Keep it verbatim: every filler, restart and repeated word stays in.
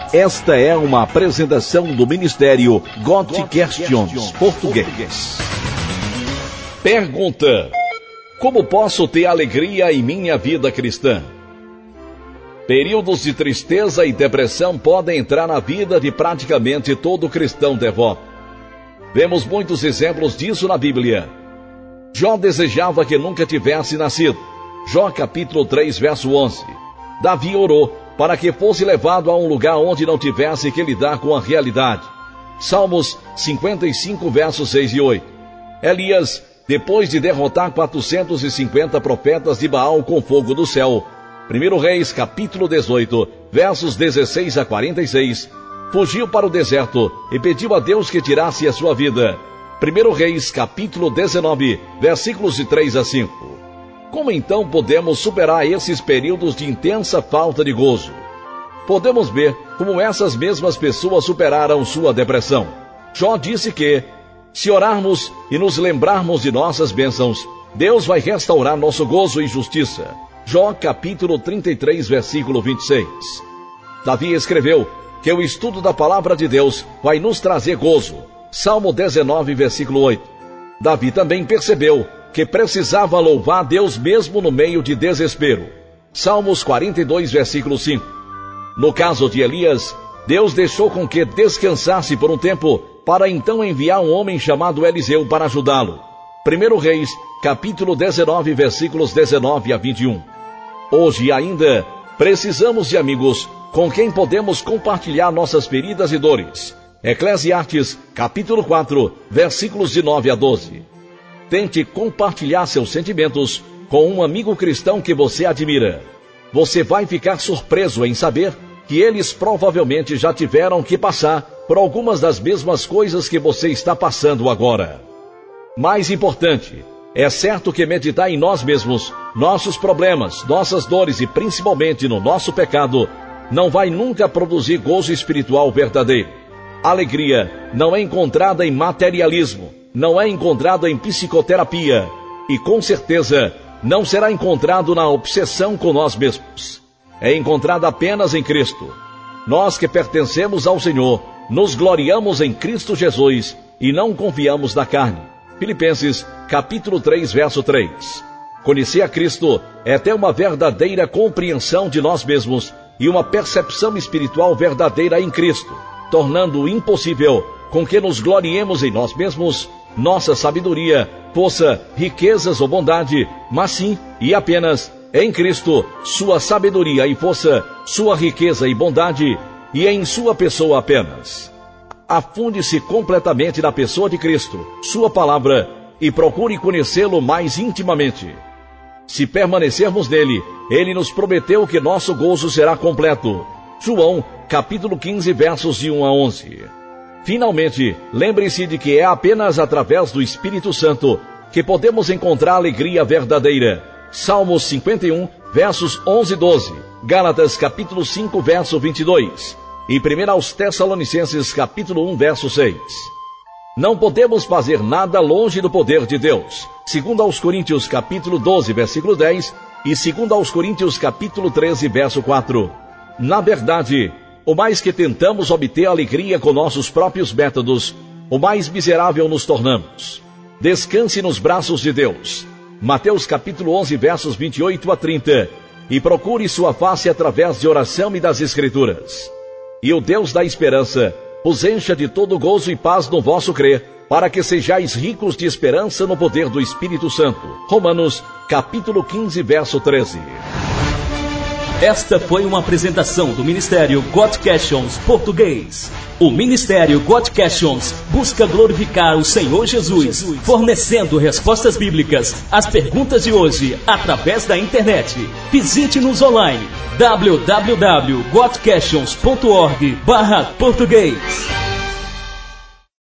Esta é uma apresentação do Ministério God Questions Português. Pergunta: como posso ter alegria em minha vida cristã? Períodos de tristeza e depressão podem entrar na vida de praticamente todo cristão devoto. Vemos muitos exemplos disso na Bíblia. Jó desejava que nunca tivesse nascido. Jó capítulo três, verso onze. Davi orou para que fosse levado a um lugar onde não tivesse que lidar com a realidade. Salmos cinquenta e cinco, versos seis e oito. Elias, depois de derrotar quatrocentos e cinquenta profetas de Baal com fogo do céu, primeiro Reis, capítulo dezoito, versos dezesseis a quarenta e seis, fugiu para o deserto e pediu a Deus que tirasse a sua vida. primeiro Reis, capítulo dezenove, versículos de três a cinco. Como então podemos superar esses períodos de intensa falta de gozo? Podemos ver como essas mesmas pessoas superaram sua depressão. Jó disse que, se orarmos e nos lembrarmos de nossas bênçãos, Deus vai restaurar nosso gozo e justiça. Jó capítulo trinta e três, versículo vinte e seis. Davi escreveu que o estudo da palavra de Deus vai nos trazer gozo. Salmo dezenove, versículo oito. Davi também percebeu que precisava louvar a Deus mesmo no meio de desespero. Salmos quarenta e dois, versículo cinco. No caso de Elias, Deus deixou com que descansasse por um tempo, para então enviar um homem chamado Eliseu para ajudá-lo. primeiro Reis, capítulo dezenove, versículos dezenove a vinte e um. Hoje ainda, precisamos de amigos com quem podemos compartilhar nossas feridas e dores. Eclesiastes, capítulo quatro, versículos de nove a doze. Tente compartilhar seus sentimentos com um amigo cristão que você admira. Você vai ficar surpreso em saber que eles provavelmente já tiveram que passar por algumas das mesmas coisas que você está passando agora. Mais importante, é certo que meditar em nós mesmos, nossos problemas, nossas dores e principalmente no nosso pecado, não vai nunca produzir gozo espiritual verdadeiro. Alegria não é encontrada em materialismo, não é encontrada em psicoterapia e, com certeza, não será encontrado na obsessão com nós mesmos. É encontrada apenas em Cristo. Nós que pertencemos ao Senhor, nos gloriamos em Cristo Jesus e não confiamos na carne. Filipenses, capítulo três, verso três. Conhecer a Cristo é ter uma verdadeira compreensão de nós mesmos e uma percepção espiritual verdadeira em Cristo, tornando impossível com que nos gloriemos em nós mesmos, nossa sabedoria, força, riquezas ou bondade, mas sim e apenas em Cristo, sua sabedoria e força, sua riqueza e bondade, e em sua pessoa apenas. Afunde-se completamente na pessoa de Cristo, sua palavra, e procure conhecê-lo mais intimamente. Se permanecermos nele, ele nos prometeu que nosso gozo será completo. João, capítulo quinze, versos de um a onze. Finalmente, lembre-se de que é apenas através do Espírito Santo que podemos encontrar alegria verdadeira. Salmos cinquenta e um, versos onze e doze. Gálatas, capítulo cinco, verso vinte e dois. E primeiro aos Tessalonicenses, capítulo um, verso seis. Não podemos fazer nada longe do poder de Deus. Segundo aos Coríntios, capítulo doze, versículo dez. E segundo aos Coríntios, capítulo treze, verso quatro. Na verdade, o mais que tentamos obter alegria com nossos próprios métodos, o mais miserável nos tornamos. Descanse nos braços de Deus. Mateus capítulo onze, versos vinte e oito a trinta. E procure sua face através de oração e das Escrituras. E o Deus da esperança os encha de todo gozo e paz no vosso crer, para que sejais ricos de esperança no poder do Espírito Santo. Romanos capítulo quinze, verso treze. Esta foi uma apresentação do Ministério God Questions Português. O Ministério God Questions busca glorificar o Senhor Jesus, fornecendo respostas bíblicas às perguntas de hoje através da internet. Visite-nos online w w w ponto god questions ponto org barra português.